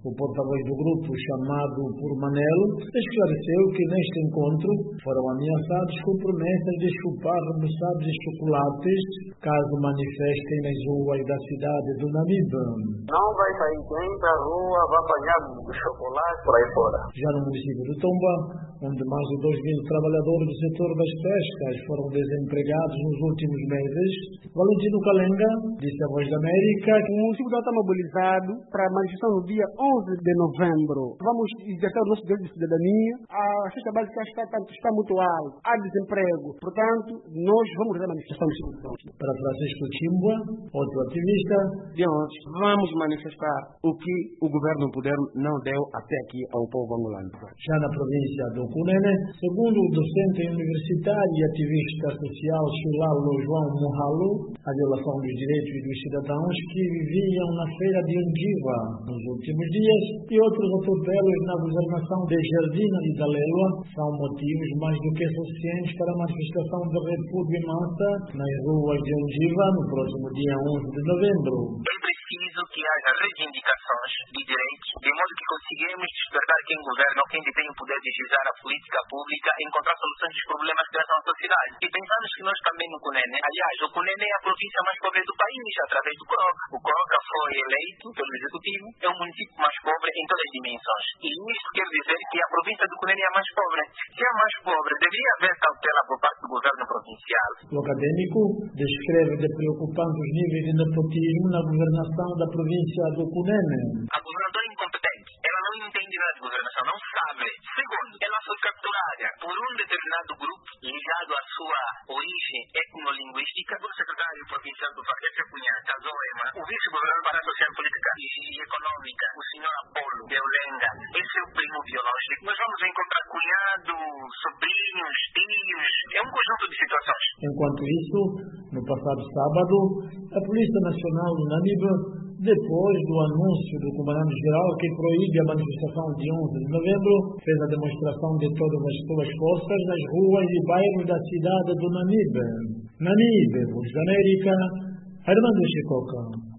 O porta-voz do grupo, chamado por Manel, esclareceu que neste encontro foram ameaçados com promessas de chupar remoçados e chocolates caso manifestem nas ruas da cidade do Namibe. Não vai sair quem da rua, vai apanhar chocolate por aí fora. Já no município de Tomba, onde mais de 2.000 trabalhadores do setor das pescas foram desempregados nos últimos meses, Valentino Calenga disse à Voz da América que o município está mobilizado para a manifestação no dia 11 de novembro. Vamos exercer o nosso direito de cidadania. A cesta básica está muito alta, há desemprego. Portanto, nós vamos fazer a manifestação. Para Francisco Chimbua, outro ativista, vamos manifestar o que o governo poder não deu até aqui ao povo angolano. Já na província do Cunene, segundo o docente universitário e ativista social Chulalo João Mohalo, a violação dos direitos dos cidadãos que viviam na feira de Undiva nos últimos dias e outros atropelos na governação de Jardina e da Lélua são motivos mais do que suficientes para a manifestação de repúdio em massa nas ruas de Undiva no próximo dia 11 de novembro. Preciso que haja reivindicações de direitos, de modo que consigamos despertar quem governa ou quem detém o poder de legislar a política pública, encontrar soluções dos problemas que trazem à sociedade. E pensamos que nós também no Cunene, aliás, o Cunene é a província mais pobre do país, através do CROC. O CROC foi eleito pelo Executivo, é o município mais pobre em todas as dimensões. E isso quer dizer que a província do Cunene é a mais pobre. Se é a mais pobre, deveria haver cautela por parte do governo provincial. O acadêmico descreve de preocupantes níveis de nepotismo na governação da província do Cunene. A governadora é incompetente. Ela não entende nada de governação, não sabe. Segundo, ela foi capturada por um determinado grupo ligado à sua origem etnolinguística, o secretário provincial do Fardefe Cunhata, Zoema, o vice-governador para a social, política e econômica, o senhor Apolo de Olenga. Esse é o primo biológico. Nós vamos encontrar cunhados, sobrinhos, tios, é um conjunto de situações. Enquanto isso, no passado sábado, a Polícia Nacional do Namibe, depois do anúncio do Comandante-Geral que proíbe a manifestação de 11 de novembro, fez a demonstração de todas as suas forças nas ruas e bairros da cidade do Namibe. Namibe, Voz da América, Armando Chicoca.